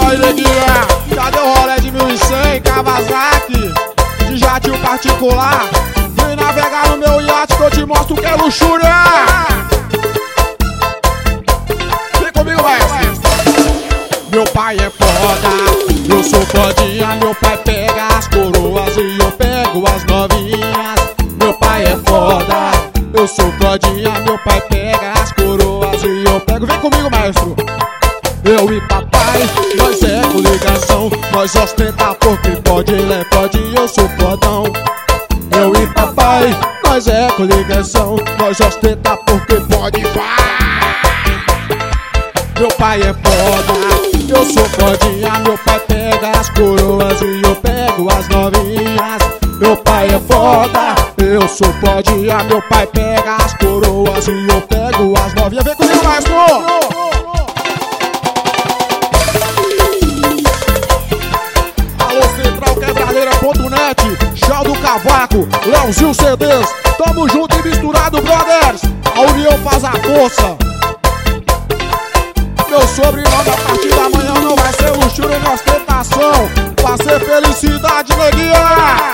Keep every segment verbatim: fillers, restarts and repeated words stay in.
aí, neguinha, cadê o rolê de mil e cem, Kawasaki, de jatinho particular? Vem navegar no meu iate que eu te mostro que é luxúria. Vem comigo, maestro. Meu pai é foda, eu sou fodinha. Meu pai pega as coroas e eu pego as novinhas. Meu pai é foda, eu sou fodinha. Meu pai pega as coroas e eu pego. Vem comigo, maestro. Eu e papai, nós é coligação. Nós ostenta porque pode, ele é pode, eu sou fodão. Eu e papai, nós é coligação. Nós ostenta porque pode, vai. Meu pai é foda, eu sou fodinha. Meu pai pega as coroas e eu pego as novinhas. Meu pai é foda, eu sou fodinha. Meu pai pega as coroas e eu pego as novinhas. Vem comigo, maestro! Quebradeira.net, Chá do Cavaco, Leozinho C Ds. Tamo junto e misturado, brothers. A união faz a força. Meu sobrenome a partir da manhã não vai ser luxúria nem ostentação. Vai ser felicidade, neguinha.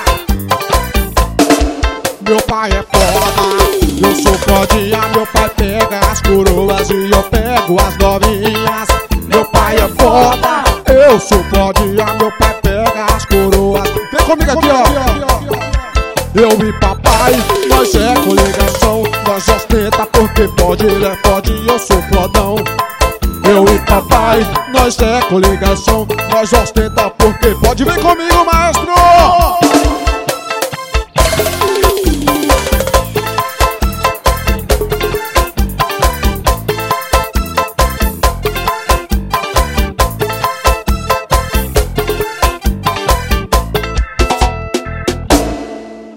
Meu pai é foda, eu sou fodinha. Meu pai pega as coroas e eu pego as novinhas. Meu pai é foda, eu sou fodinha. Meu pai pega as coroas. Vem comigo aqui, ó. Eu e papai, nós é coligação. Nós ostenta porque pode, ele é fode e eu sou fodão. Eu e papai, nós é coligação. Nós ostenta porque pode. Vem comigo, maestro!